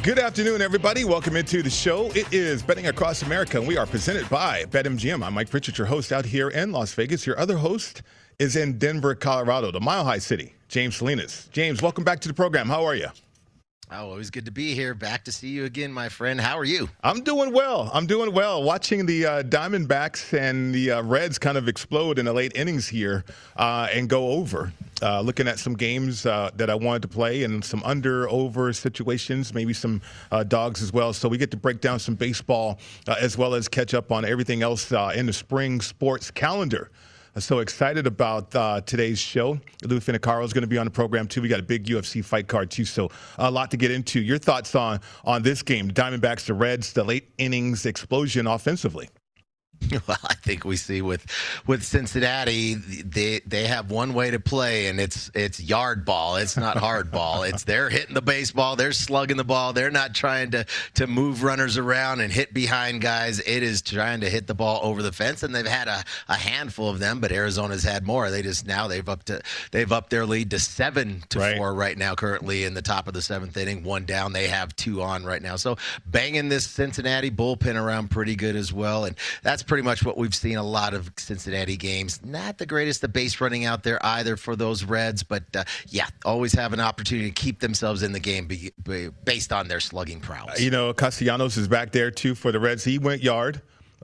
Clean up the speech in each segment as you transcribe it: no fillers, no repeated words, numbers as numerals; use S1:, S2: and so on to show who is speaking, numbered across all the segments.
S1: Good afternoon, everybody. Welcome into the show. It is Betting Across America, and we are presented by BetMGM. I'm Mike Pritchard, your host out here in Las Vegas. Your other host is in Denver, Colorado, the Mile High City, James Salinas. James, welcome back to the program. How are you?
S2: Oh, always good to be here. Back to see you again, my friend. How are you?
S1: I'm doing well. Watching the Diamondbacks and the Reds kind of explode in the late innings here and go over. Looking at some games that I wanted to play and some under-over situations, maybe some dogs as well. So we get to break down some baseball as well as catch up on everything else in the spring sports calendar. So excited about today's show. Lou Finicaro is going to be on the program, too. We got a big UFC fight card, too, so a lot to get into. Your thoughts on this game, the Diamondbacks, the Reds, the late innings explosion offensively?
S2: Well, I think we see with Cincinnati, they have one way to play, and it's yard ball. It's not hard ball. It's they're hitting the baseball. They're slugging the ball. They're not trying to move runners around and hit behind guys. It is trying to hit the ball over the fence, and they've had a handful of them, but Arizona's had more. They've upped their lead to 7-4 right now, currently in the top of the seventh inning. One down. They have two on right now. So banging this Cincinnati bullpen around pretty good as well, and that's pretty much what we've seen a lot of Cincinnati games. Not the greatest of base running out there either for those Reds, but always have an opportunity to keep themselves in the game based on their slugging prowess.
S1: Castellanos is back there too for the Reds. He went yard.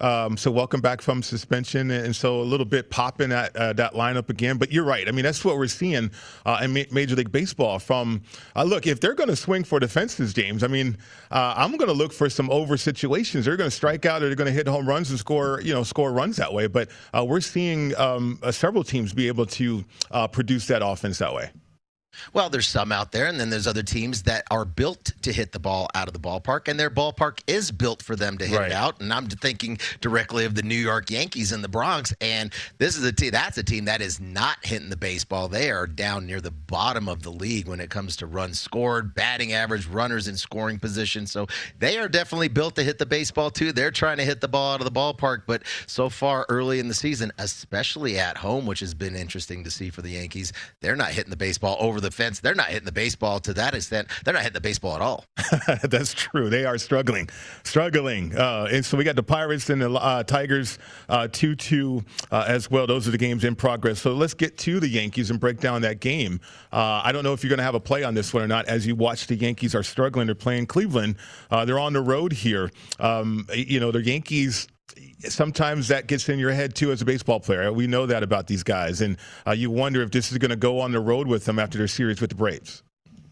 S1: So welcome back from suspension, and so a little bit popping at that lineup again. But you're right. I mean, that's what we're seeing in Major League Baseball. From look, if they're going to swing for the fences, James, I mean, I'm going to look for some over situations. They're going to strike out, or they're going to hit home runs and score runs that way. But we're seeing several teams be able to produce that offense that way.
S2: Well, there's some out there, and then there's other teams that are built to hit the ball out of the ballpark, and their ballpark is built for them to hit it out. And I'm thinking directly of the New York Yankees in the Bronx, and this is that's a team that is not hitting the baseball. They are down near the bottom of the league when it comes to runs scored, batting average, runners in scoring position. So they are definitely built to hit the baseball too. They're trying to hit the ball out of the ballpark, but so far early in the season, especially at home, which has been interesting to see for the Yankees, they're not hitting the baseball over the fence. They're not hitting the baseball to that extent. They're not hitting the baseball at all.
S1: That's true. They are struggling. And so we got the Pirates and the Tigers 2-2 as well. Those are the games in progress. So let's get to the Yankees and break down that game. I don't know if you're going to have a play on this one or not. As you watch, the Yankees are struggling. They're playing Cleveland. They're on the road here. The Yankees, sometimes that gets in your head, too, as a baseball player. We know that about these guys. And you wonder if this is going to go on the road with them after their series with the Braves.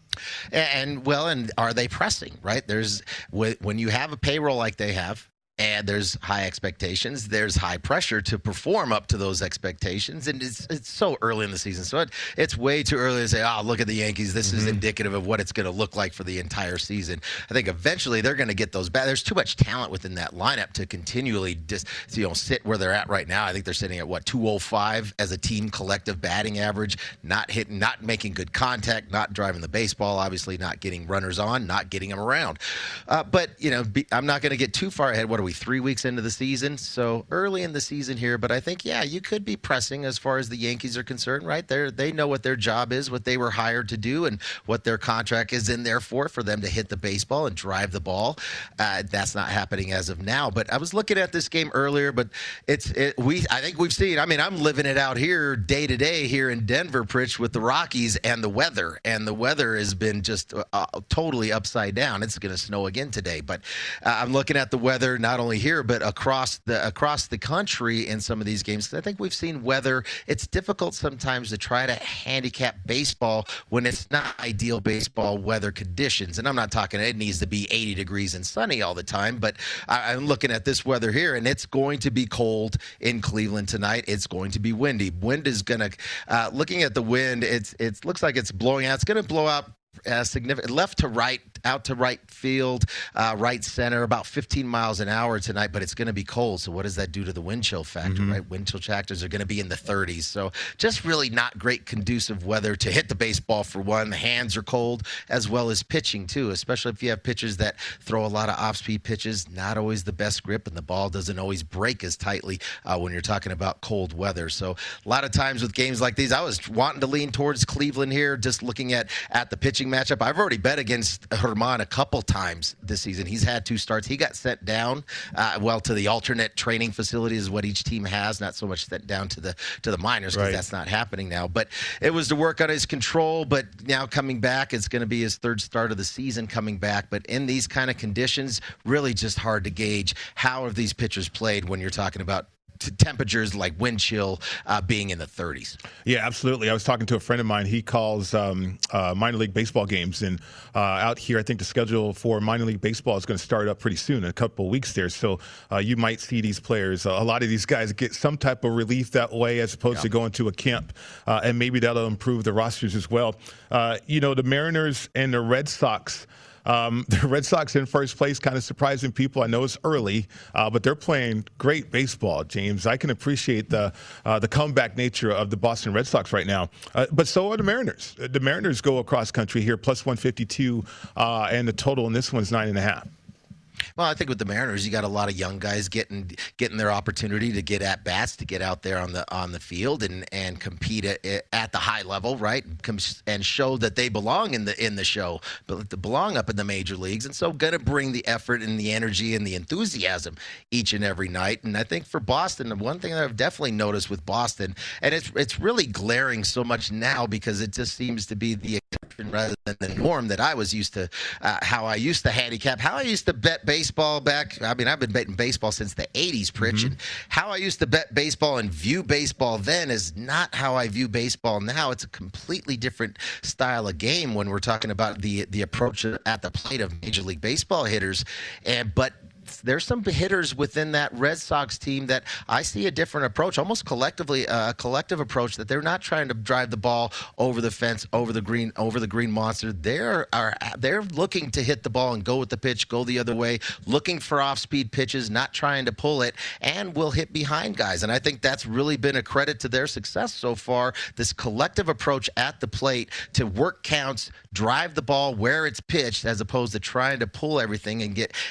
S2: And are they pressing, right? When you have a payroll like they have, and there's high expectations, there's high pressure to perform up to those expectations, and it's so early in the season. So it's way too early to say, look at the Yankees. This is indicative of what it's going to look like for the entire season. I think eventually they're going to get those back. There's too much talent within that lineup to continually sit where they're at right now. I think they're sitting at 205 as a team collective batting average, not hitting, not making good contact, not driving the baseball, obviously not getting runners on, not getting them around. But I'm not going to get too far ahead. What are we, 3 weeks into the season? So early in the season here, but I think, you could be pressing as far as the Yankees are concerned, right? They know what their job is, what they were hired to do, and what their contract is in there for them to hit the baseball and drive the ball. That's not happening as of now. But I was looking at this game earlier, but I think we've seen, I'm living it out here day to day here in Denver, Pritch, with the Rockies and the weather. And the weather has been just totally upside down. It's going to snow again today. But I'm looking at the weather, not only here, but across the country in some of these games. I think we've seen weather. It's difficult sometimes to try to handicap baseball when it's not ideal baseball weather conditions. And I'm not talking it needs to be 80 degrees and sunny all the time, but I'm looking at this weather here, and it's going to be cold in Cleveland tonight. It's going to be windy. Wind is going to, looking at the wind, it looks like it's blowing out. It's going to blow out significant left to right, out to right field, right center, about 15 miles an hour tonight, but it's going to be cold. So what does that do to the wind chill factor, right? Wind chill factors are going to be in the 30s. So just really not great conducive weather to hit the baseball for one. The hands are cold, as well as pitching too, especially if you have pitchers that throw a lot of off-speed pitches. Not always the best grip, and the ball doesn't always break as tightly when you're talking about cold weather. So a lot of times with games like these, I was wanting to lean towards Cleveland here, just looking at the pitching interesting matchup. I've already bet against Herman a couple times this season. He's had 2 starts. He got sent down, to the alternate training facility is what each team has, not so much sent down to the minors because that's not happening now. But it was to work on his control, but now coming back, it's going to be his 3rd start of the season coming back. But in these kind of conditions, really just hard to gauge how have these pitchers played when you're talking about temperatures like wind chill being in the 30s.
S1: Yeah, absolutely. I was talking to a friend of mine. He calls minor league baseball games, and out here, I think the schedule for minor league baseball is going to start up pretty soon, in a couple of weeks there. So you might see these players, a lot of these guys get some type of relief that way as opposed to going to a camp, and maybe that'll improve the rosters as well. The Mariners and the Red Sox, the Red Sox in first place, kind of surprising people. I know it's early, but they're playing great baseball, James. I can appreciate the comeback nature of the Boston Red Sox right now. But so are the Mariners. The Mariners go across country here, plus 152, and the total in this one's 9.5.
S2: Well, I think with the Mariners, you got a lot of young guys getting their opportunity to get at bats, to get out there on the field and compete at the high level, right? And show that they belong in the show, but they belong up in the major leagues. And so, going to bring the effort and the energy and the enthusiasm each and every night. And I think for Boston, the one thing that I've definitely noticed with Boston, and it's really glaring so much now because it just seems to be the exception rather than the norm that I was used to, how I used to handicap, how I used to bet baseball back. I mean, I've been betting baseball since the 80s, Pritch, and how I used to bet baseball and view baseball then is not how I view baseball now. It's a completely different style of game when we're talking about the approach at the plate of Major League Baseball hitters. But there's some hitters within that Red Sox team that I see a different approach, almost collectively a collective approach, that they're not trying to drive the ball over the fence, over the green monster. They're looking to hit the ball and go with the pitch, go the other way, looking for off-speed pitches, not trying to pull it, and will hit behind guys. And I think that's really been a credit to their success so far, this collective approach at the plate to work counts, drive the ball where it's pitched, as opposed to trying to pull everything and get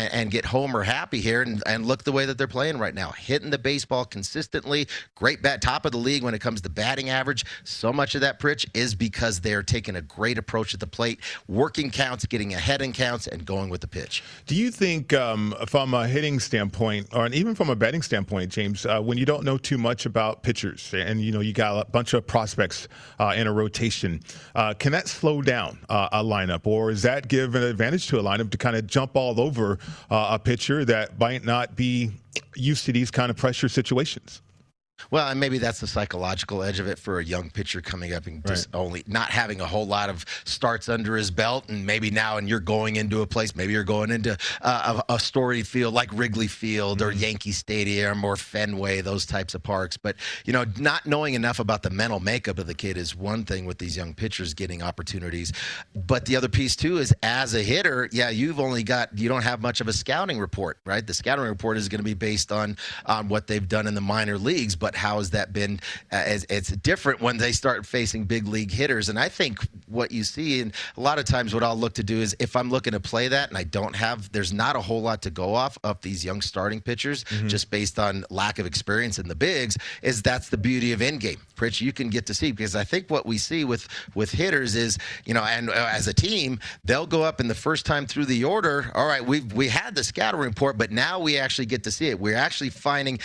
S2: homer happy here, and look the way that they're playing right now, hitting the baseball consistently, great bat, top of the league when it comes to batting average. So much of that, Pritch, is because they're taking a great approach at the plate, working counts, getting ahead in counts, and going with the pitch.
S1: Do you think from a hitting standpoint, or even from a betting standpoint, James, when you don't know too much about pitchers and you got a bunch of prospects in a rotation, can that slow down a lineup, or does that give an advantage to a lineup to kind of jump all over a pitcher that might not be used to these kind of pressure situations?
S2: Well, and maybe that's the psychological edge of it for a young pitcher coming up and just only not having a whole lot of starts under his belt. And maybe now, and you're going into a place, maybe you're going into a storied field like Wrigley Field or Yankee Stadium or Fenway, those types of parks. But, not knowing enough about the mental makeup of the kid is one thing with these young pitchers getting opportunities. But the other piece, too, is as a hitter, you don't have much of a scouting report, right? The scouting report is going to be based on what they've done in the minor leagues. But how has that been? It's different when they start facing big league hitters. And I think what you see, and a lot of times what I'll look to do is if I'm looking to play that and there's not a whole lot to go off of these young starting pitchers, just based on lack of experience in the bigs, that's the beauty of in-game. Pritch, you can get to see, because I think what we see with hitters is, and as a team, they'll go up in the first time through the order. All right, we had the scouting report, but now we actually get to see it. We're actually finding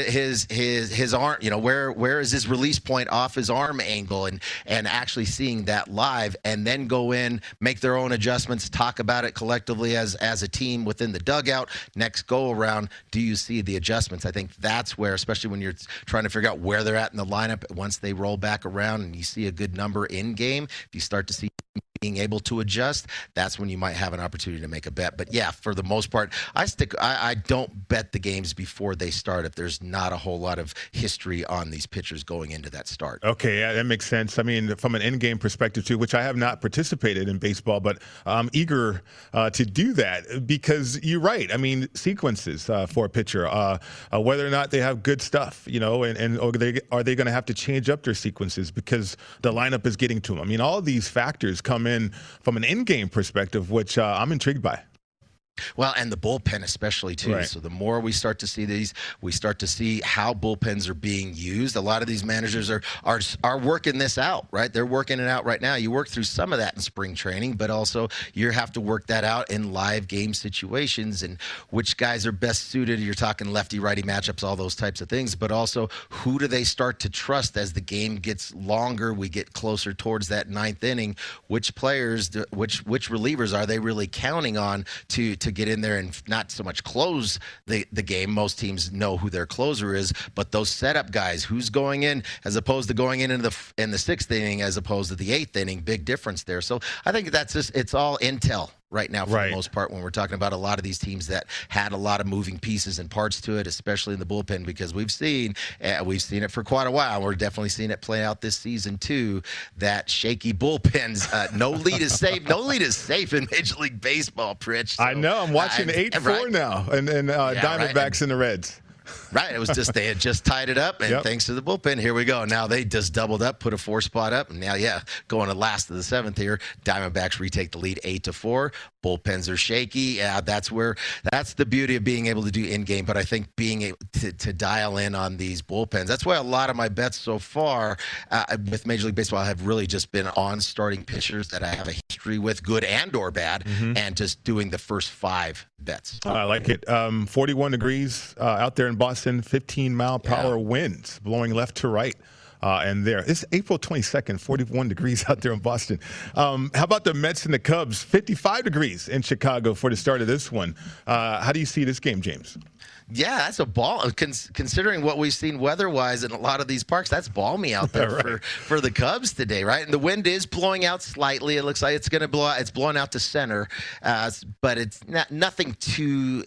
S2: his arm, where is his release point off his arm angle, and actually seeing that live, and then go in, make their own adjustments, talk about it collectively as a team within the dugout. Next go around, do you see the adjustments? I think that's where, especially when you're trying to figure out where they're at in the lineup, once they roll back around and you see a good number in game, if you start to see being able to adjust, that's when you might have an opportunity to make a bet. But yeah, for the most part, I don't bet the games before they start if there's not a whole lot of history on these pitchers going into that start.
S1: Okay, yeah, that makes sense. I mean, from an in-game perspective too, which I have not participated in baseball, but I'm eager to do that, because you're right. I mean, sequences for a pitcher, whether or not they have good stuff, and are they going to have to change up their sequences because the lineup is getting to them? I mean, all of these factors come in from an in-game perspective, which I'm intrigued by.
S2: Well, and the bullpen especially too.
S1: Right.
S2: So the more we start to see these, we start to see how bullpens are being used. A lot of these managers are working this out, right? They're working it out right now. You work through some of that in spring training, but also you have to work that out in live game situations and which guys are best suited. You're talking lefty righty matchups, all those types of things, but also who do they start to trust as the game gets longer? We get closer towards that ninth inning. Which players, which relievers are they really counting on to get in there and not so much close the game? Most teams know who their closer is, but those setup guys, who's going in as opposed to going in the sixth inning as opposed to the eighth inning, big difference there. So I think that's just, it's all intel right now for the most part when we're talking about a lot of these teams that had a lot of moving pieces and parts to it, especially in the bullpen, because we've seen it for quite a while. We're definitely seeing it play out this season too, that shaky bullpens. No lead is safe. No lead is safe in Major League Baseball, Pritch. So,
S1: I know. I'm watching 8-4 now, and Diamondbacks and the Reds.
S2: Right. It was just they had just tied it up, and thanks to the bullpen, here we go. Now they just doubled up, put a 4 spot up, and now, going to last of the 7th here. Diamondbacks retake the lead 8-4. Bullpens are shaky. That's the beauty of being able to do in-game, but I think being able to dial in on these bullpens. That's why a lot of my bets so far with Major League Baseball have really just been on starting pitchers that I have a history with, good and or bad, and just doing the first 5 bets.
S1: I like it. 41 degrees out there in Boston, 15-mile-per-hour winds blowing left to right. And it's April 22nd, 41 degrees out there in Boston. How about the Mets and the Cubs? 55 degrees in Chicago for the start of this one. How do you see this game, James?
S2: Yeah, that's a ball. Considering what we've seen weather-wise in a lot of these parks, that's balmy out there for the Cubs today, right? And the wind is blowing out slightly. It looks like it's going to blow out. It's blowing out to center, but it's nothing too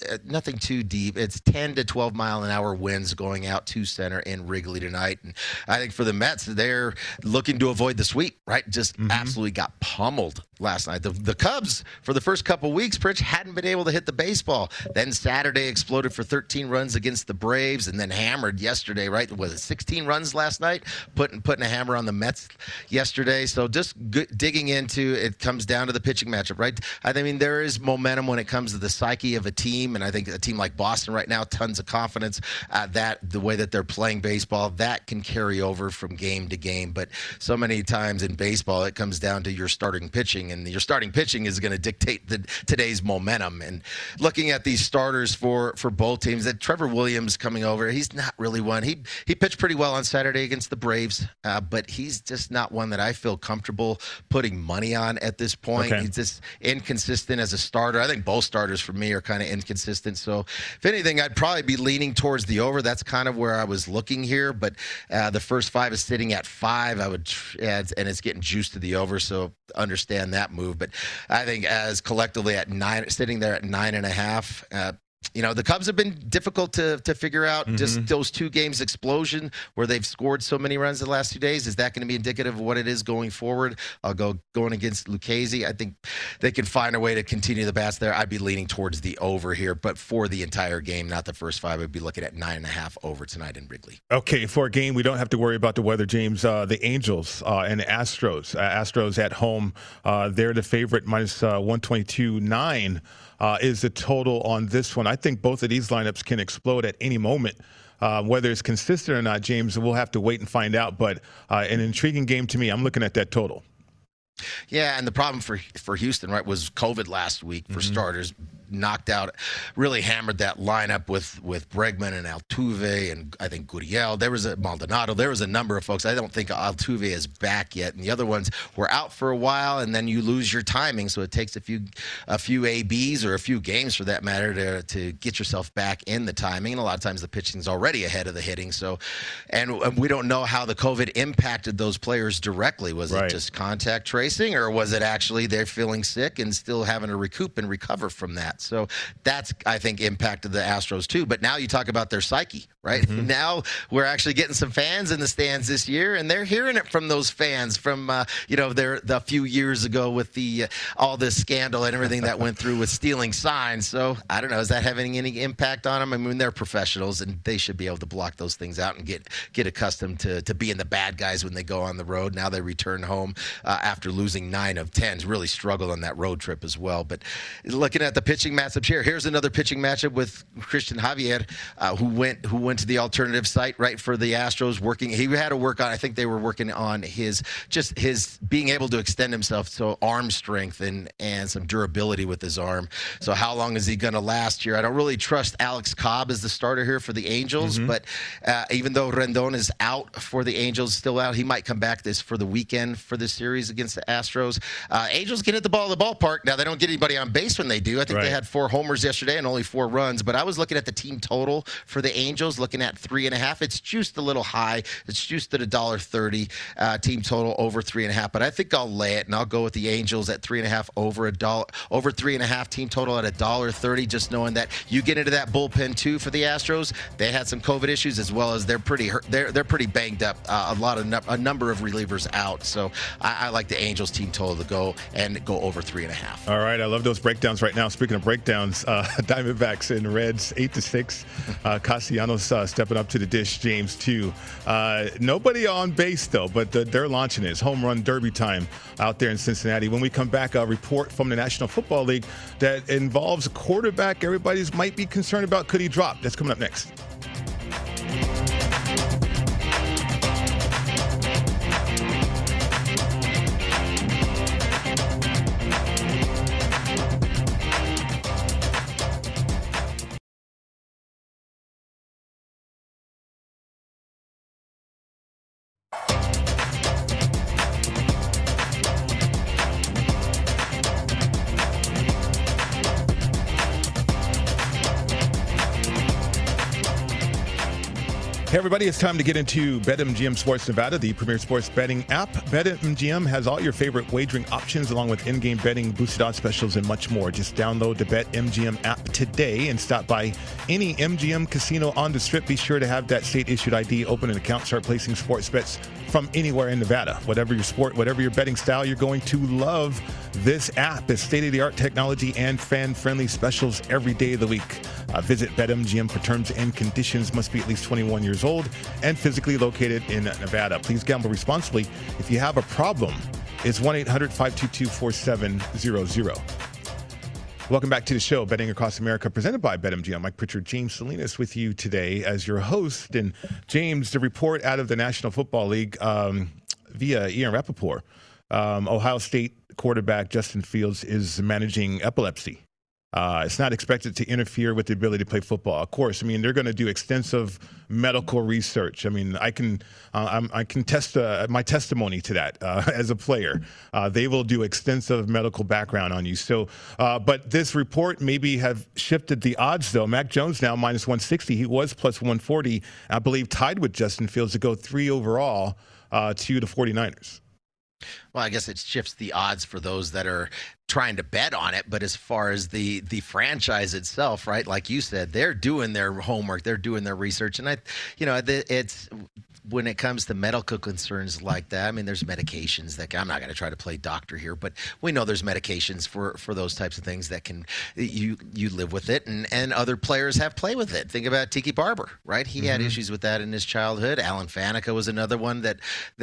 S2: deep. It's 10 to 12 mile an hour winds going out to center in Wrigley tonight. And I think for the Mets, they're looking to avoid the sweep, right? Just absolutely got pummeled last night. The Cubs, for the first couple weeks, Pritch, hadn't been able to hit the baseball. Then Saturday exploded for 13 runs against the Braves, and then hammered yesterday, right? Was it 16 runs last night? Putting a hammer on the Mets yesterday. So just digging into it comes down to the pitching matchup, right? I mean, there is momentum when it comes to the psyche of a team, and I think a team like Boston right now, tons of confidence that the way that they're playing baseball, that can carry over from game to game. But so many times in baseball, it comes down to your starting pitching, and your starting pitching is going to dictate today's momentum. And looking at these starters for both teams, that Trevor Williams coming over, he's not really one. He pitched pretty well on Saturday against the Braves, but he's just not one that I feel comfortable putting money on at this point. He's just inconsistent as a starter. I think both starters for me are kind of inconsistent. So if anything, I'd probably be leaning towards the over. That's kind of where I was looking here, but the first 5 is sitting at 5. I would, and it's getting juiced to the over, so understand that move. But I think as collectively at 9, sitting there at 9.5. The Cubs have been difficult to figure out. Just those 2 games explosion where they've scored so many runs the last 2 days. Is that going to be indicative of what it is going forward? I'll going against Lucchesi. I think they can find a way to continue the bats there. I'd be leaning towards the over here, but for the entire game, not the first 5. I'd be looking at 9.5 over tonight in Wrigley. Okay,
S1: for a game we don't have to worry about the weather, James. The Angels and the Astros. Astros at home. They're the favorite, minus 122.9. Is the total on this one. I think both of these lineups can explode at any moment. Whether it's consistent or not, James, we'll have to wait and find out. But an intriguing game to me. I'm looking at that total.
S2: Yeah, and the problem for Houston, right, was COVID last week for starters. Knocked out, really hammered that lineup with Bregman and Altuve, and I think Gurriel. There was a Maldonado. There was a number of folks. I don't think Altuve is back yet, and the other ones were out for a while, and then you lose your timing. So it takes a few ABs or a few games for that matter to get yourself back in the timing. And a lot of times the pitching's already ahead of the hitting. So, and we don't know how the COVID impacted those players directly. Was it just contact tracing, or was it actually they're feeling sick and still having to recoup and recover from that? So that's, I think, impacted the Astros too. But now you talk about their psyche, right? Now we're actually getting some fans in the stands this year, and they're hearing it from those fans from, the few years ago with the all this scandal and everything that went through with stealing signs. So I don't know, is that having any impact on them? I mean, they're professionals, and they should be able to block those things out and get accustomed to being the bad guys when they go on the road. Now they return home after losing 9 of 10. Really struggled on that road trip as well. But looking at the pitching pitching matchups here. Here's another pitching matchup with Christian Javier, who went to the alternative site right for the Astros. He had to work on. I think they were working on his being able to extend himself, so arm strength and some durability with his arm. So how long is he going to last here? I don't really trust Alex Cobb as the starter here for the Angels, but even though Rendon is out for the Angels, still out, he might come back for the weekend for this series against the Astros. Angels can hit the ball at the ballpark. Now, they don't get anybody on base when they do. I think they had 4 homers yesterday and only 4 runs, but I was looking at the team total for the Angels, looking at 3.5. It's juiced a little high. It's juiced at $1.30, team total over 3.5, but I think I'll lay it, and I'll go with the Angels at 3.5 over over 3.5, team total at $1.30, just knowing that you get into that bullpen too for the Astros. They had some COVID issues, as well as they're pretty banged up. A number of relievers out, so I like the Angels team total to go over 3.5.
S1: All right, I love those breakdowns right now. Speaking of breakdowns, Diamondbacks and Reds 8-6. Castellanos stepping up to the dish. James too. Nobody on base though, but they're launching it. It's home run derby time out there in Cincinnati. When we come back, a report from the National Football League that involves a quarterback everybody might be concerned about. Could he drop? That's coming up next. Hey everybody, it's time to get into BetMGM Sports Nevada, the premier sports betting app. BetMGM has all your favorite wagering options along with in-game betting, boosted odds specials, and much more. Just download the BetMGM app today and stop by any MGM casino on the Strip. Be sure to have that state-issued ID, open an account, start placing sports bets from anywhere in Nevada. Whatever your sport, whatever your betting style, you're going to love this app. It's state-of-the-art technology and fan-friendly specials every day of the week. Visit BetMGM for terms and conditions. Must be at least 21 years old and physically located in Nevada. Please gamble responsibly. If you have a problem, it's 1-800-522-4700. Welcome back to the show, Betting Across America, presented by BetMGM. Mike Pritchard, James Salinas with you today as your host. And James, the report out of the National Football League via Ian Rappaport, Ohio State quarterback Justin Fields is managing epilepsy. It's not expected to interfere with the ability to play football. Of course, I mean, they're going to do extensive medical research. I mean, I can test my testimony to that as a player. They will do extensive medical background on you. So, but this report maybe have shifted the odds, though. Mac Jones now minus 160. He was plus 140, I believe, tied with Justin Fields to go 3 overall to the 49ers.
S2: Well, I guess it shifts the odds for those that are trying to bet on it. But as far as the franchise itself, right, like you said, they're doing their homework, they're doing their research. And it's when it comes to medical concerns like that, I mean, there's medications that I'm not going to try to play doctor here, but we know there's medications for those types of things that can you live with it, and other players have played with it. Think about Tiki Barber, right? He had issues with that in his childhood. Alan Faneca was another one that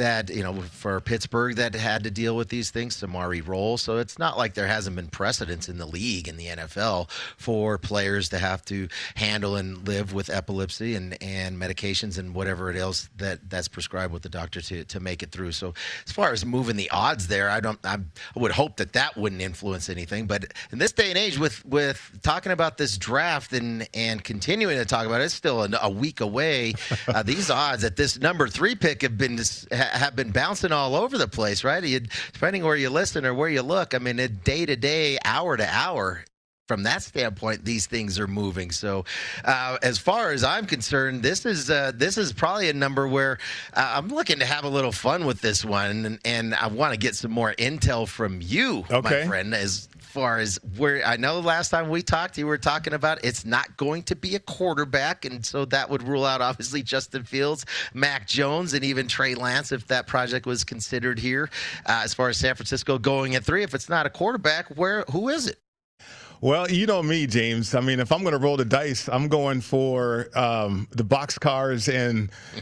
S2: for Pittsburgh that had to deal with these things. Samari Roll. So it's not like there hasn't been precedence in the league, in the NFL, for players to have to handle and live with epilepsy and medications and whatever it else that's prescribed with the doctor to make it through. So as far as moving the odds there, I would hope that wouldn't influence anything. But in this day and age, with talking about this draft and continuing to talk about it, it's still a week away. These odds at this number 3 pick have been bouncing all over the place, right? Depending where you listen or where you look, I mean, day to day, hour to hour. From that standpoint, these things are moving. So, as far as I'm concerned, this is probably a number where I'm looking to have a little fun with this one, and I want to get some more intel from you, my friend. As far as where I know, last time we talked, you were talking about it's not going to be a quarterback, and so that would rule out obviously Justin Fields, Mac Jones, and even Trey Lance if that project was considered here. As far as San Francisco going at 3, if it's not a quarterback, who is it?
S1: Well, you know me, James. I mean, if I'm going to roll the dice, I'm going for the boxcars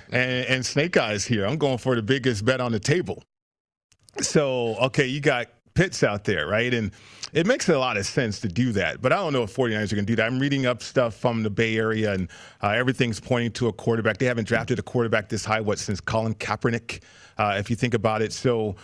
S1: and snake eyes here. I'm going for the biggest bet on the table. So, okay, you got Pitts out there, right? And it makes a lot of sense to do that. But I don't know if 49ers are going to do that. I'm reading up stuff from the Bay Area, and everything's pointing to a quarterback. They haven't drafted a quarterback this high, since Colin Kaepernick, if you think about it. So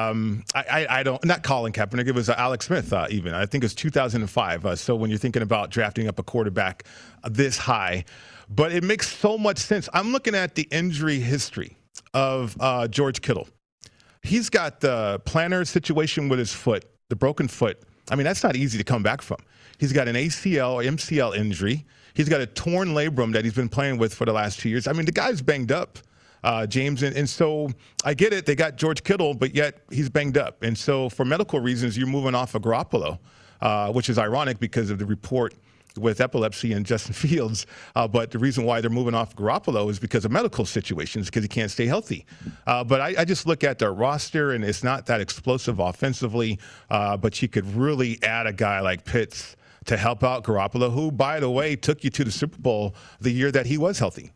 S1: I don't – not Colin Kaepernick. It was Alex Smith even. I think it was 2005. So when you're thinking about drafting up a quarterback this high. But it makes so much sense. I'm looking at the injury history of George Kittle. He's got the plantar situation with his foot, the broken foot. I mean, that's not easy to come back from. He's got an ACL or MCL injury. He's got a torn labrum that he's been playing with for the last 2 years. I mean, the guy's banged up, James. And so I get it. They got George Kittle, but yet he's banged up. And so for medical reasons, you're moving off of Garoppolo, which is ironic because of the report with epilepsy and Justin Fields. But the reason why they're moving off Garoppolo is because of medical situations, because he can't stay healthy. But I just look at their roster, and it's not that explosive offensively, but you could really add a guy like Pitts to help out Garoppolo, who, by the way, took you to the Super Bowl the year that he was healthy.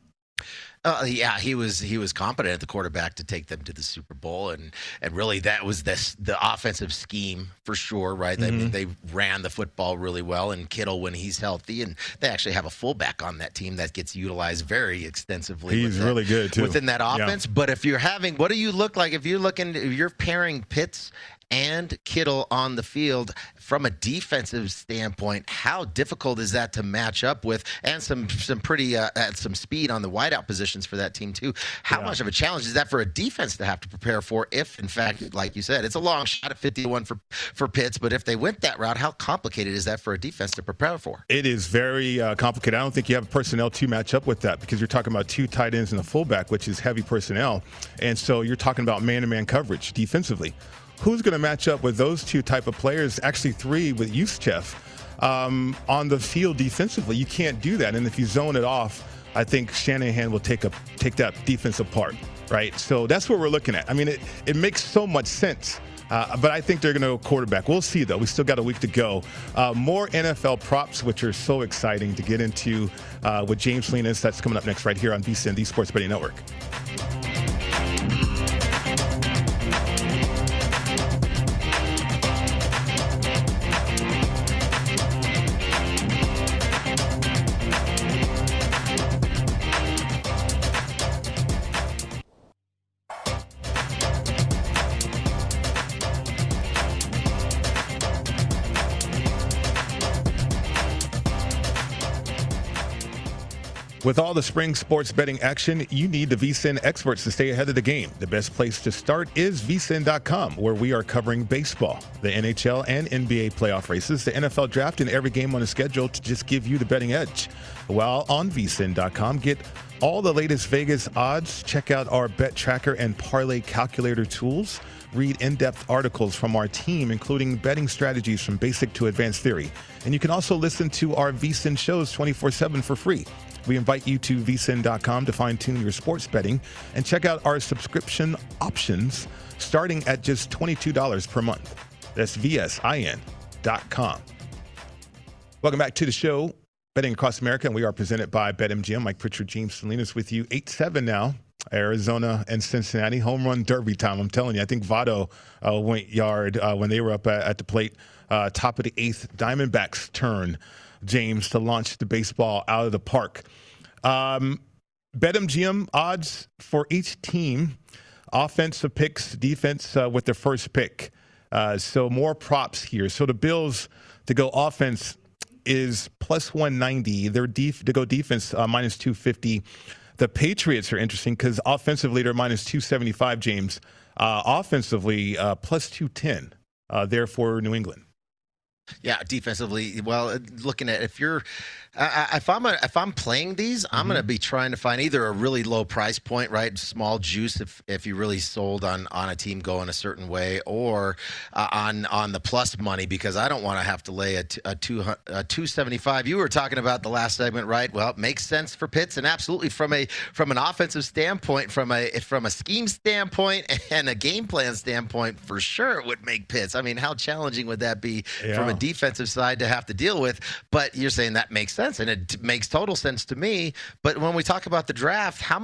S2: Yeah, he was competent at the quarterback to take them to the Super Bowl, and really that was the offensive scheme for sure, right?
S1: Mm-hmm.
S2: They ran the football really well, and Kittle when he's healthy, and they actually have a fullback on that team that gets utilized very extensively.
S1: He's really good too
S2: within that offense. Yeah. But if you're having, what do you look like if you're pairing Pitts and Kittle on the field from a defensive standpoint? How difficult is that to match up with? And some pretty some speed on the wideout positions for that team too. How much of a challenge is that for a defense to have to prepare for? If in fact, like you said, it's a long shot at 50-1 for Pitts, but if they went that route, how complicated is that for a defense to prepare for?
S1: It is very complicated. I don't think you have personnel to match up with that, because you're talking about two tight ends and a fullback, which is heavy personnel, and so you're talking about man-to-man coverage defensively. Who's going to match up with those two type of players, actually three with Juszczyk, on the field defensively? You can't do that. And if you zone it off, I think Shanahan will take that defense apart, right? So that's what we're looking at. I mean, it makes so much sense. But I think they're going to go quarterback. We'll see, though. We still got a week to go. More NFL props, which are so exciting to get into with James Salinas. That's coming up next right here on VSiN, the Sports Betting Network. With all the spring sports betting action, you need the VSiN experts to stay ahead of the game. The best place to start is VSiN.com, where we are covering baseball, the NHL and NBA playoff races, the NFL draft, and every game on the schedule to just give you the betting edge. While on VSiN.com, get all the latest Vegas odds, check out our bet tracker and parlay calculator tools, read in-depth articles from our team, including betting strategies from basic to advanced theory. And you can also listen to our VSiN shows 24/7 for free. We invite you to VSiN.com to fine-tune your sports betting and check out our subscription options starting at just $22 per month. That's VSIN.com. Welcome back to the show, Betting Across America, and we are presented by BetMGM. Mike Pritchard, James Salinas with you. 8-7 now. Arizona and Cincinnati, home run derby time. I'm telling you, I think Votto went yard when they were up at the plate. Top of the eighth, Diamondbacks turn, James, to launch the baseball out of the park. BetMGM odds for each team, offensive picks, defense with their first pick. So more props here. So the Bills to go offense is plus 190. Their to go defense minus 250. The Patriots are interesting because offensively they're minus 275, James. Offensively, plus 210 there for New England.
S2: Yeah, defensively. Well, looking at if I'm playing these, I'm going to be trying to find either a really low price point, right, small juice if you really sold on a team going a certain way, or on the plus money, because I don't want to have to lay a 275. You were talking about the last segment, right? Well, it makes sense for Pitts, and absolutely from an offensive standpoint, from a scheme standpoint and a game plan standpoint, for sure it would make Pitts. I mean, how challenging would that be from a defensive side to have to deal with. But you're saying that makes sense, and it makes total sense to me. But when we talk about the draft, how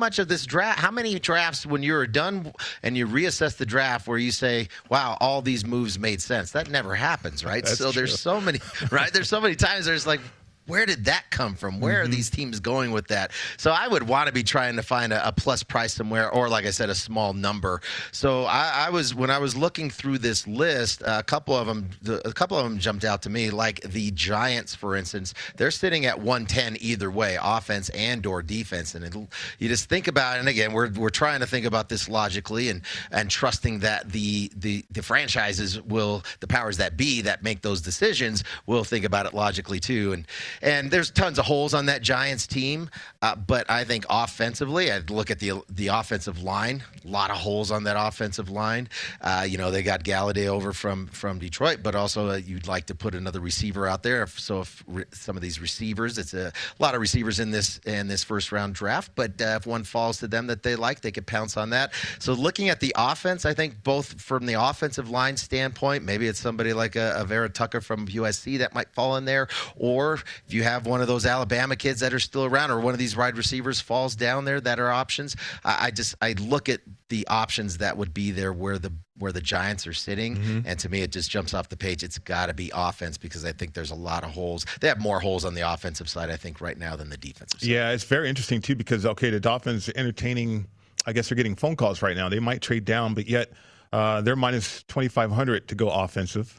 S2: many drafts when you're done and you reassess the draft where you say, wow, all these moves made sense? That never happens, right?
S1: That's
S2: so
S1: true.
S2: There's so many, right? There's so many times there's like, where did that come from? Where are these teams going with that? So I would want to be trying to find a plus price somewhere, or like I said, a small number. So when I was looking through this list, a couple of them jumped out to me. Like the Giants, for instance, they're sitting at 110 either way, offense and/or defense. And you just think about it. And again, we're trying to think about this logically and trusting that the franchises the powers that be that make those decisions will think about it logically too. And there's tons of holes on that Giants team, but I think offensively, I'd look at the offensive line. A lot of holes on that offensive line. They got Galladay over from Detroit, but also you'd like to put another receiver out there. So if some of these receivers, it's a lot of receivers in this first round draft, but if one falls to them that they like, they could pounce on that. So looking at the offense, I think both from the offensive line standpoint, maybe it's somebody like a Vera Tucker from USC that might fall in there, or if you have one of those Alabama kids that are still around, or one of these wide receivers falls down there that are options, I look at the options that would be there where the Giants are sitting, and to me it just jumps off the page. It's got to be offense, because I think there's a lot of holes. They have more holes on the offensive side, I think, right now than the defensive side.
S1: Yeah, it's very interesting too, because the Dolphins are entertaining. I guess they're getting phone calls right now. They might trade down, but yet they're minus 2,500 to go offensive.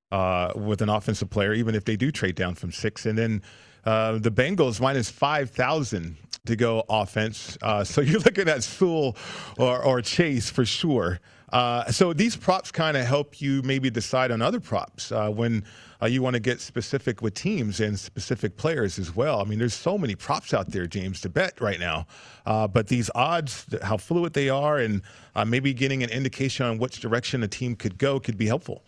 S1: With an offensive player, even if they do trade down from 6. And then the Bengals minus 5,000 to go offense. So you're looking at Sewell or Chase for sure. So these props kind of help you maybe decide on other props when you want to get specific with teams and specific players as well. I mean, there's so many props out there, James, to bet right now. But these odds, how fluid they are, and maybe getting an indication on which direction a team could go could be helpful.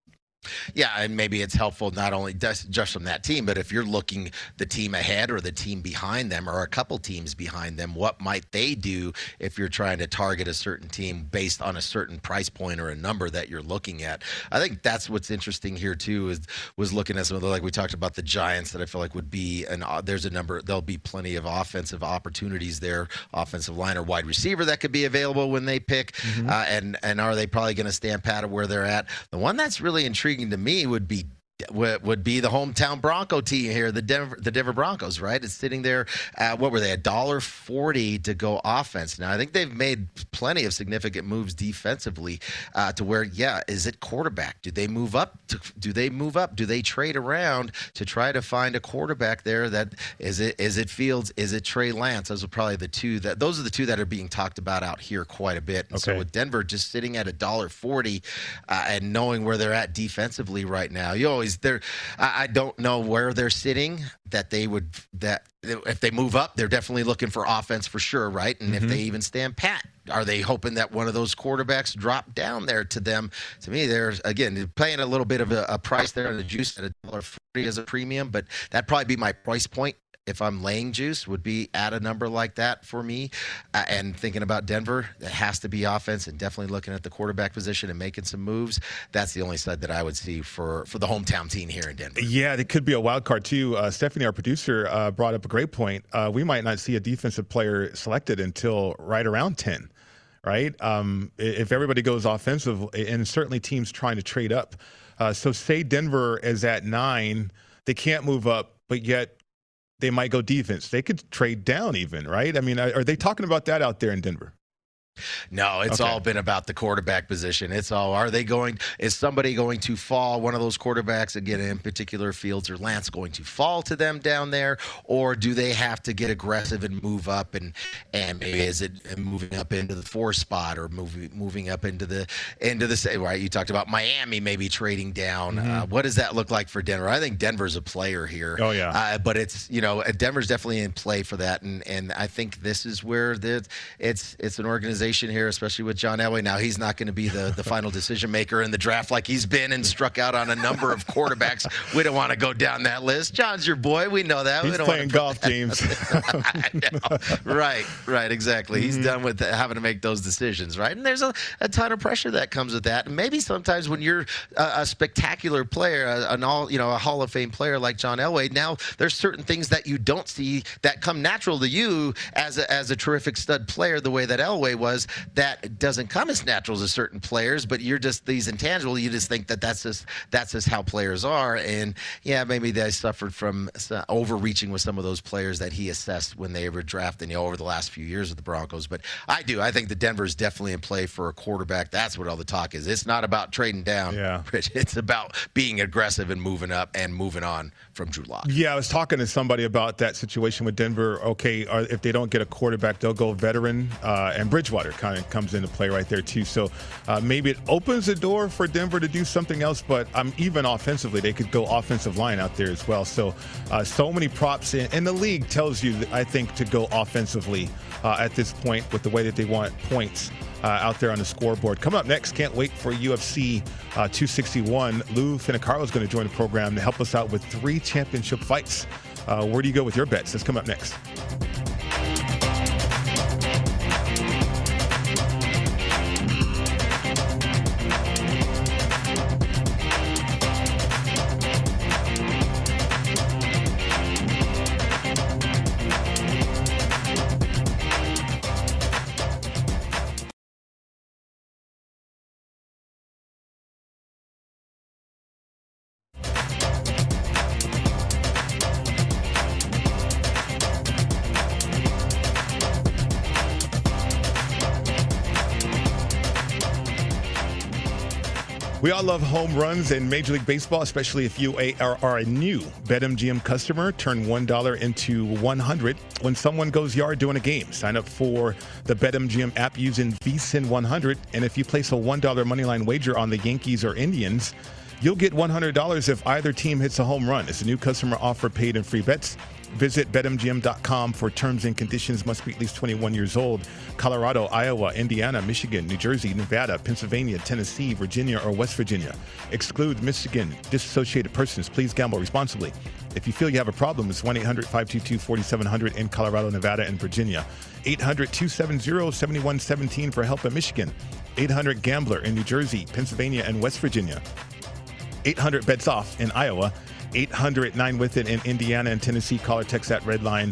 S2: Yeah, and maybe it's helpful not only just from that team, but if you're looking the team ahead or the team behind them or a couple teams behind them, what might they do if you're trying to target a certain team based on a certain price point or a number that you're looking at? I think that's what's interesting here too, was looking at some of the, like we talked about the Giants, that I feel like would be there'll be plenty of offensive opportunities there, offensive line or wide receiver that could be available when they pick, and are they probably going to stand pat at where they're at? The one that's really intriguing to me would be the hometown Bronco team here, the Denver Broncos, right? It's sitting there at, what were they, $1.40 to go offense. Now, I think they've made plenty of significant moves defensively to where, is it quarterback? Do they move up? Do they trade around to try to find a quarterback there? That is it Fields? Is it Trey Lance? Those are probably the two that are being talked about out here quite a bit. And so with Denver just sitting at $1.40 and knowing where they're at defensively right now, I don't know where they're sitting that if they move up, they're definitely looking for offense for sure, right? And if they even stand pat, are they hoping that one of those quarterbacks drop down there to them? To me, there's, again, paying a little bit of a price there on the juice at $1.40 as a premium, but that'd probably be my price point if I'm laying juice, would be at a number like that for me. And thinking about Denver, it has to be offense, and definitely looking at the quarterback position and making some moves. That's the only side that I would see for the hometown team here in Denver. Yeah,
S1: it could be a wild card too. Stephanie, our producer, brought up a great point. We might not see a defensive player selected until right around 10. Right? If everybody goes offensive, and certainly teams trying to trade up. So say Denver is at 9, they can't move up, but yet they might go defense. They could trade down even, right? I mean, are they talking about that out there in Denver?
S2: No, it's all been about the quarterback position. It's all, is somebody going to fall, one of those quarterbacks, again, in particular Fields or Lance, going to fall to them down there, or do they have to get aggressive and move up, and maybe is it moving up into the 4 spot, or moving up into the right? You talked about Miami maybe trading down. What does that look like for Denver? I think Denver's a player here.
S1: Oh yeah,
S2: but it's, Denver's definitely in play for that, and I think this is where it's an organization conversation here, especially with John Elway. Now, he's not going to be the final decision maker in the draft like he's been and struck out on a number of quarterbacks. We don't want to go down that list. John's your boy. We know that.
S1: He's
S2: we don't
S1: playing golf, James.
S2: Right, exactly. He's done with having to make those decisions, right? And there's a ton of pressure that comes with that. And maybe sometimes when you're a spectacular player, a Hall of Fame player like John Elway, now there's certain things that you don't see that come natural to you as a terrific stud player, the way that Elway was, that doesn't come as natural to certain players, but you're just these intangible. You just think that's just how players are. And yeah, maybe they suffered from overreaching with some of those players that he assessed when they were drafting over the last few years of the Broncos. But I think the Denver is definitely in play for a quarterback. That's what all the talk is. It's not about trading down,
S1: yeah.
S2: Rich. It's about being aggressive and moving up and moving on from Drew Lock.
S1: Yeah, I was talking to somebody about that situation with Denver. Okay, if they don't get a quarterback, they'll go veteran, and Bridgewater kind of comes into play right there too. So maybe it opens the door for Denver to do something else, but even offensively, they could go offensive line out there as well. So many props in the league tells you, I think, to go offensively at this point with the way that they want points out there on the scoreboard. Coming up next, can't wait for UFC 261. Lou Finocchiaro is going to join the program to help us out with 3 championship fights. Where do you go with your bets? That's coming up next. We all love home runs in Major League Baseball, especially if you are a new BetMGM customer. Turn $1 into $100 when someone goes yard during a game. Sign up for the BetMGM app using VSiN 100, and if you place a $1 moneyline wager on the Yankees or Indians, you'll get $100 if either team hits a home run. It's a new customer offer, paid and free bets. Visit BetMGM.com for terms and conditions. Must be at least 21 years old. Colorado, Iowa, Indiana, Michigan, New Jersey, Nevada, Pennsylvania, Tennessee, Virginia, or West Virginia. Exclude Michigan. Disassociated persons. Please gamble responsibly. If you feel you have a problem, it's 1-800-522-4700 in Colorado, Nevada, and Virginia. 800-270-7117 for help in Michigan. 800-GAMBLER in New Jersey, Pennsylvania, and West Virginia. 800-BETS-OFF in Iowa. 800-9-WITH-IT in Indiana and Tennessee. Call or text that red line.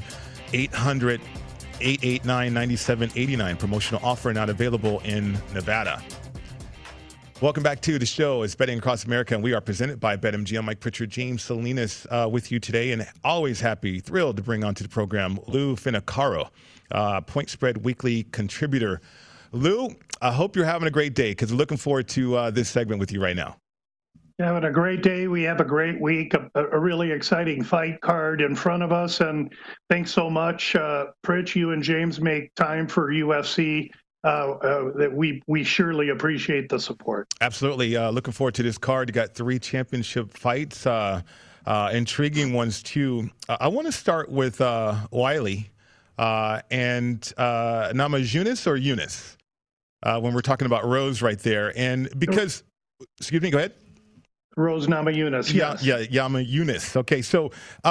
S1: 800-889-9789. Promotional offer not available in Nevada. Welcome back to the show. It's Betting Across America, and we are presented by BetMGM. Mike Pritchard, James Salinas with you today, and always thrilled to bring onto the program Lou Finocchiaro, Point Spread Weekly contributor. Lou, I hope you're having a great day because we're looking forward to this segment with you right now.
S3: Having a great day. We have a great week, a really exciting fight card in front of us. And thanks so much, Pritch. You and James make time for UFC. That we surely appreciate the support.
S1: Absolutely. Looking forward to this card. You got 3 championship fights, intriguing ones too. I want to start with Wiley and Namajunas or Yunus when we're talking about Rose right there. And because, excuse me, go ahead.
S3: Rose Namajunas, yes.
S1: Yeah, Namajunas. Okay, so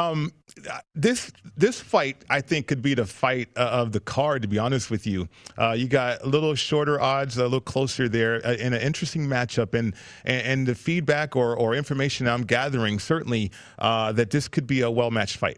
S1: this fight, I think, could be the fight of the card, to be honest with you. You got a little shorter odds, a little closer there, in an interesting matchup. And the feedback or information I'm gathering, certainly, that this could be a well-matched fight.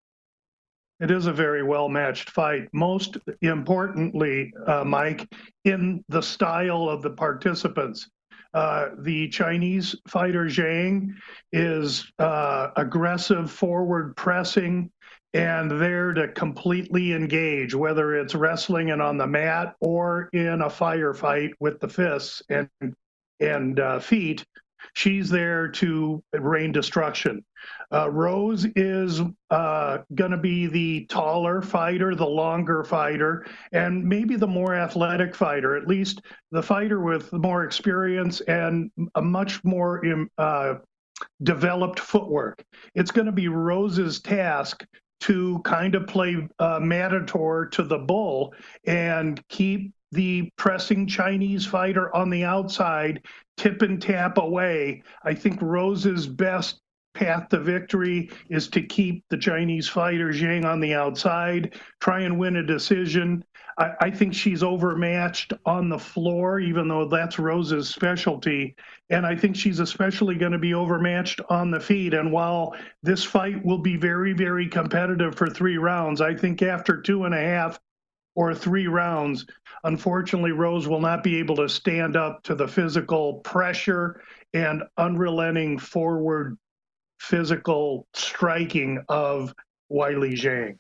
S3: It is a very well-matched fight. Most importantly, Mike, in the style of the participants. The Chinese fighter Zhang is aggressive, forward pressing, and there to completely engage, whether it's wrestling and on the mat or in a firefight with the fists and feet. She's there to rain destruction. Rose is going to be the taller fighter, the longer fighter, and maybe the more athletic fighter, at least the fighter with more experience and a much more developed footwork. It's going to be Rose's task to kind of play Matador to the bull and keep the pressing Chinese fighter on the outside, tip and tap away. I think Rose's best path to victory is to keep the Chinese fighter Zhang on the outside, try and win a decision. I think she's overmatched on the floor, even though that's Rose's specialty. And I think she's especially going to be overmatched on the feet. And while this fight will be very, very competitive for 3 rounds, I think after 2.5 or 3 rounds, unfortunately, Rose will not be able to stand up to the physical pressure and unrelenting forward physical striking of Weili Zhang.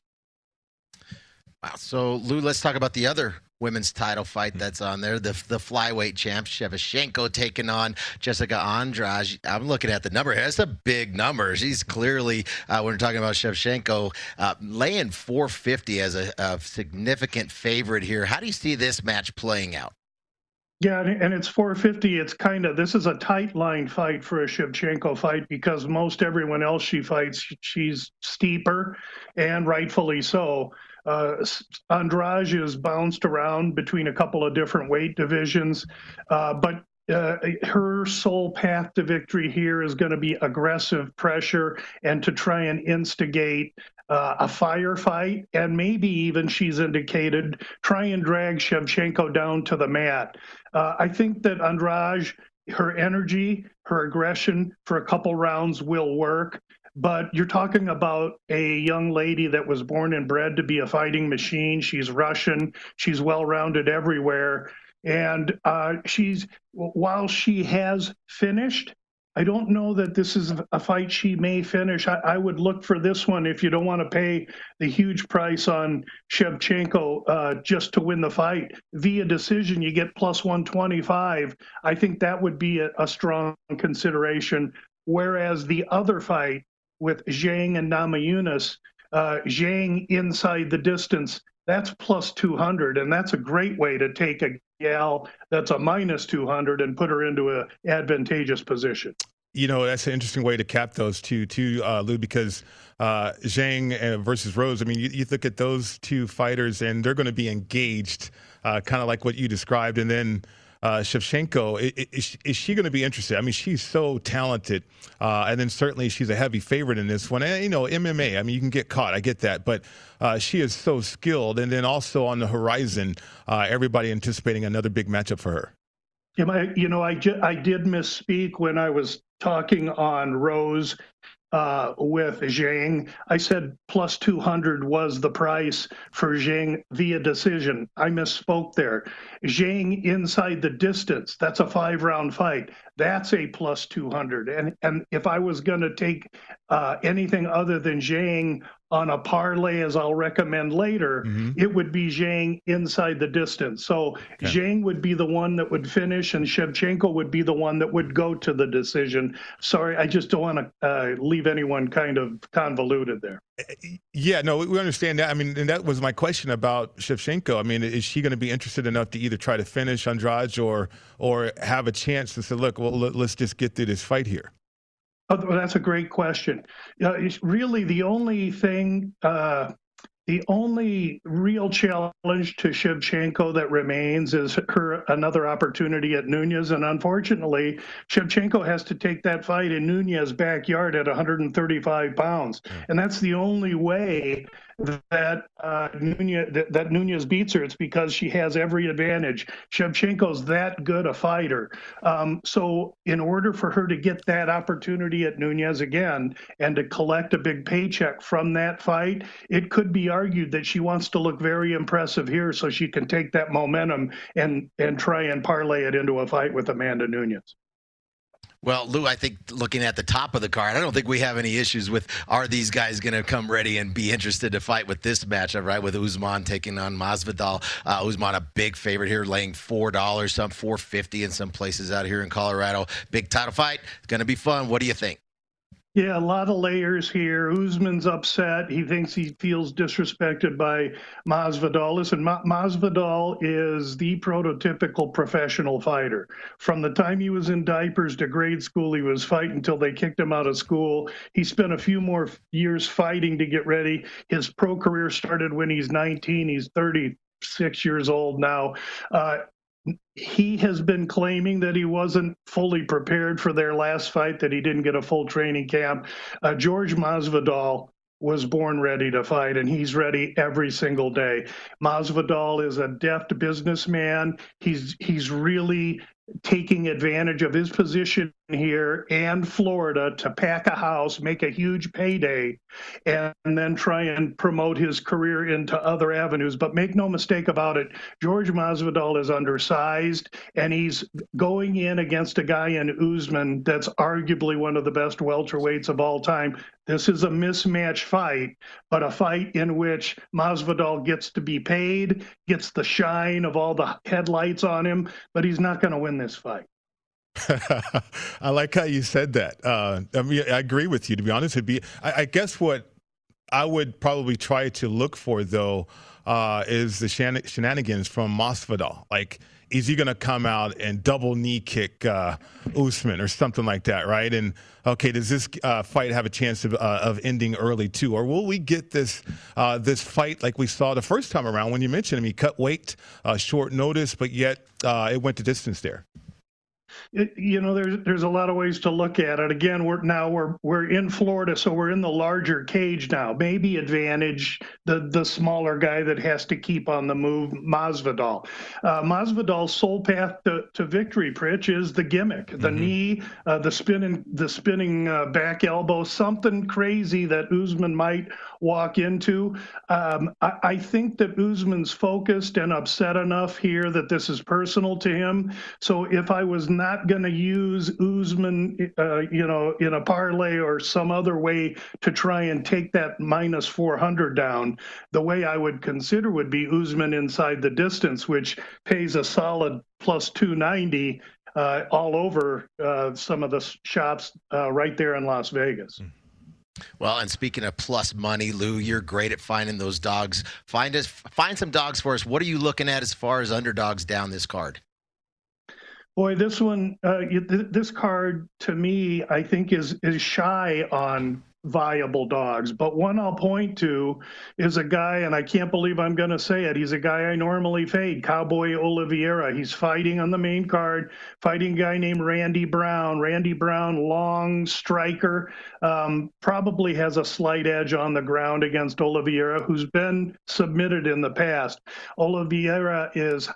S2: Wow. So, Lou, let's talk about the other women's title fight that's on there. The flyweight champ, Shevchenko, taking on Jessica Andrade. I'm looking at the number here. That's a big number. She's clearly, when we're talking about Shevchenko, laying 450 as a significant favorite here. How do you see this match playing out?
S3: Yeah, and it's 450. It's this is a tight line fight for a Shevchenko fight because most everyone else she fights, she's steeper, and rightfully so. Andrade is bounced around between a couple of different weight divisions, but her sole path to victory here is going to be aggressive pressure and to try and instigate a firefight, and maybe even, she's indicated, try and drag Shevchenko down to the mat. I think that Andrade, her energy, her aggression for a couple rounds will work. But you're talking about a young lady that was born and bred to be a fighting machine. She's Russian. She's well-rounded everywhere. And while she has finished, I don't know that this is a fight she may finish. I would look for this one if you don't want to pay the huge price on Shevchenko just to win the fight. Via decision, you get plus 125. I think that would be a strong consideration. Whereas the other fight, with Zhang and Namajunas, Zhang inside the distance, that's plus 200, and that's a great way to take a gal that's a minus 200 and put her into an advantageous position.
S1: You know, that's an interesting way to cap those two, too, Lou, because Zhang versus Rose, I mean, you look at those two fighters, and they're going to be engaged, kind of like what you described, and then Shevchenko, is she going to be interested? I mean, she's so talented, and then certainly she's a heavy favorite in this one. And, you know, MMA, I mean, you can get caught. I get that. But she is so skilled. And then also on the horizon, everybody anticipating another big matchup for her.
S3: I did misspeak when I was talking on Rose with Zhang. I said plus 200 was the price for Zhang via decision. I misspoke there. Zhang inside the distance, that's a 5-round fight. That's a plus 200. And if I was going to take anything other than Zhang on a parlay, as I'll recommend later, it would be Zhang inside the distance. So Zhang would be the one that would finish, and Shevchenko would be the one that would go to the decision. Sorry, I just don't want to leave anyone kind of convoluted there.
S1: Yeah, no, we understand that. I mean, and that was my question about Shevchenko. I mean, is she going to be interested enough to either try to finish Andrade or have a chance to say, look, well, let's just get through this fight here?
S3: Oh, that's a great question. It's really the only thing, the only real challenge to Shevchenko that remains is another opportunity at Nunes. And unfortunately, Shevchenko has to take that fight in Nunes' backyard at 135 pounds. And that's the only way that Nunes beats her. It's because she has every advantage. Shevchenko's that good a fighter. So in order for her to get that opportunity at Nunes again and to collect a big paycheck from that fight, it could be argued that she wants to look very impressive here so she can take that momentum and try and parlay it into a fight with Amanda Nunes.
S2: Well, Lou, I think looking at the top of the card, I don't think we have any issues with, are these guys going to come ready and be interested to fight with this matchup, right? With Usman taking on Masvidal. Usman, a big favorite here, laying $4, some $4.50 in some places out here in Colorado. Big title fight. It's going to be fun. What do you think?
S3: Yeah, a lot of layers here. Usman's upset. He thinks he feels disrespected by Masvidal. Listen, Masvidal is the prototypical professional fighter. From the time he was in diapers to grade school, he was fighting until they kicked him out of school. He spent a few more years fighting to get ready. His pro career started when he's 19. He's 30 6 years old now. He has been claiming that he wasn't fully prepared for their last fight, that he didn't get a full training camp. George Masvidal was born ready to fight, and he's ready every single day. Masvidal is a deft businessman. He's really taking advantage of his position here and Florida to pack a house, make a huge payday, and then try and promote his career into other avenues. But make no mistake about it, George Masvidal is undersized, and he's going in against a guy in Usman that's arguably one of the best welterweights of all time. This is a mismatch fight, but a fight in which Masvidal gets to be paid, gets the shine of all the headlights on him, but he's not going to win this fight.
S1: I like how you said that. I mean, I agree with you, to be honest. I guess what I would probably try to look for, though, is the shenanigans from Masvidal. Like, is he going to come out and double knee kick Usman or something like that, right? And, okay, does this fight have a chance of ending early, too? Or will we get this fight like we saw the first time around when you mentioned him? He cut weight, short notice, but yet it went to distance there.
S3: There's a lot of ways to look at it. Again, we're in Florida, so we're in the larger cage now. Maybe advantage the smaller guy that has to keep on the move, Masvidal. Masvidal's sole path to victory, Pritch, is the gimmick, the knee, the spinning back elbow, something crazy that Usman might walk into. I think that Usman's focused and upset enough here that this is personal to him. So if I was not going to use Usman, in a parlay or some other way to try and take that minus 400 down, the way I would consider would be Usman inside the distance, which pays a solid plus 290 all over some of the shops right there in Las Vegas.
S2: Well, and speaking of plus money, Lou, you're great at finding those dogs. Find some dogs for us. What are you looking at as far as underdogs down this card?
S3: Boy, this one, this card to me, I think is shy on viable dogs. But one I'll point to is a guy, and I can't believe I'm going to say it. He's a guy I normally fade, Cowboy Oliveira. He's fighting on the main card, fighting a guy named Randy Brown. Randy Brown, long striker, probably has a slight edge on the ground against Oliveira, who's been submitted in the past. Oliveira is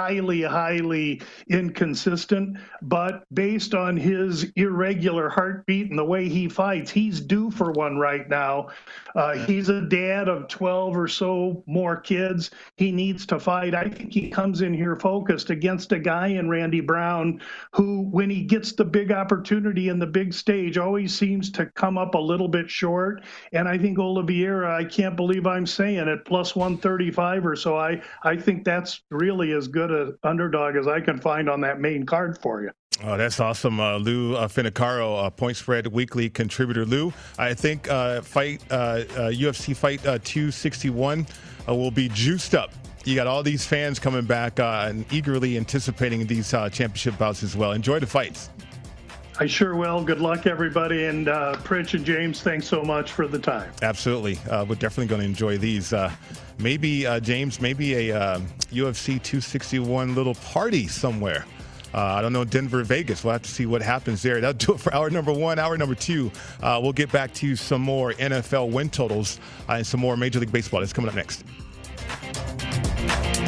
S3: highly inconsistent, but based on his irregular heartbeat and the way he fights, he's due for one right now. He's a dad of 12 or so more kids. He needs to fight. I think he comes in here focused against a guy in Randy Brown who, when he gets the big opportunity in the big stage, always seems to come up a little bit short. And I think Oliveira, I can't believe I'm saying it, plus 135 or so. I think that's really as good an underdog as I can find on that main card for you.
S1: Oh, that's awesome. Lou Finicaro, Point Spread Weekly contributor. Lou, I think UFC Fight 261 will be juiced up. You got all these fans coming back and eagerly anticipating these championship bouts as well. Enjoy the fights.
S3: I sure will. Good luck, everybody. And Pritch and James, thanks so much for the time.
S1: Absolutely. We're definitely going to enjoy these. Maybe, James, maybe a UFC 261 little party somewhere. I don't know, Denver, Vegas. We'll have to see what happens there. That'll do it for hour number one. Hour number two, we'll get back to some more NFL win totals and some more Major League Baseball. That's coming up next.